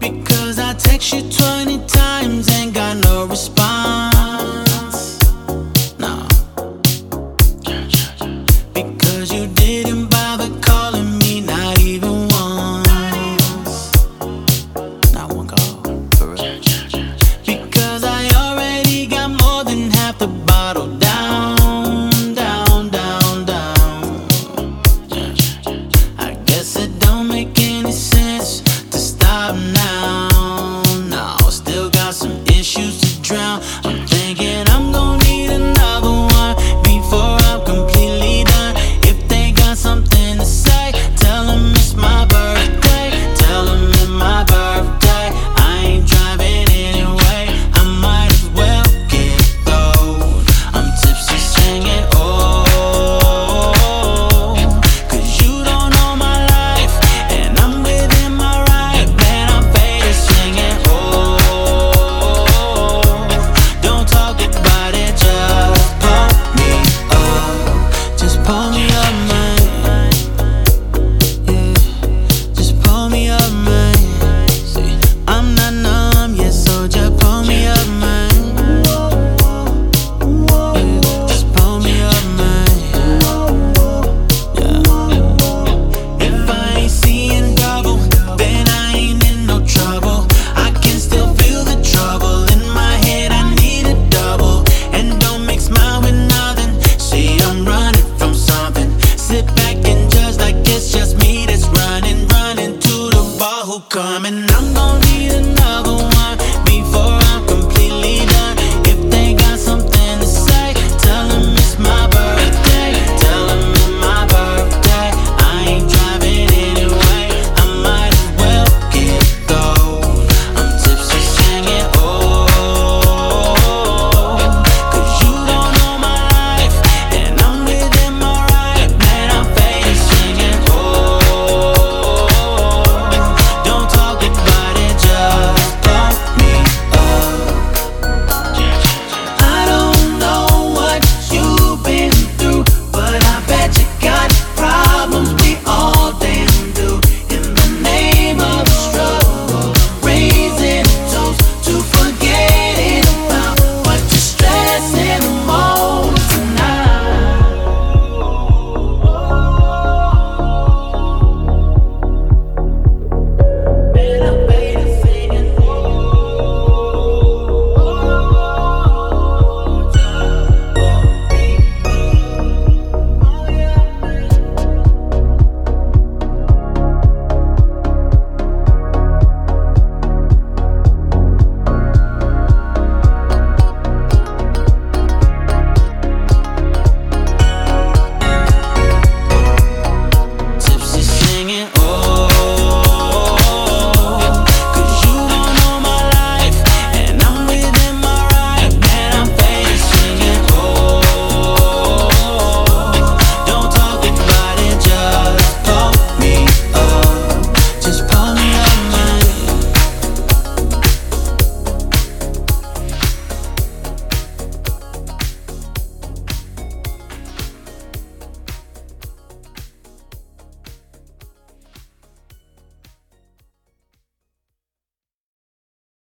Because I text you 20 times and got no response. No. Because you didn't bother calling me, not even once. Not one call, for real. Because I already got more than half the bottle down, down, down, down. I guess it don't make any sense to stop now. No, still got some issues to drown. I'm thinking I'm gonna need another one before I'm completely done. If they got something to say, tell them it's my birthday. Tell them it's my birthday. I ain't driving anyway, I might as well get through. I'm tipsy singing, oh, 'cause you don't know my life, and I'm within my right. Man, I'm faded singing, oh, don't talk about it, just pull me up. Just pull me up, man. Yeah, just pull me up, man. See, I'm not numb yet, so just pull me up, man. Yeah, just pull me up, man. Yeah. If I ain't seeing double, then I ain't in no trouble. I can still feel the trouble in my head, I need a double. And don't mix mine with nothing. See, I'm running from something. Sit back and judge like it's just me that's running to the ball who coming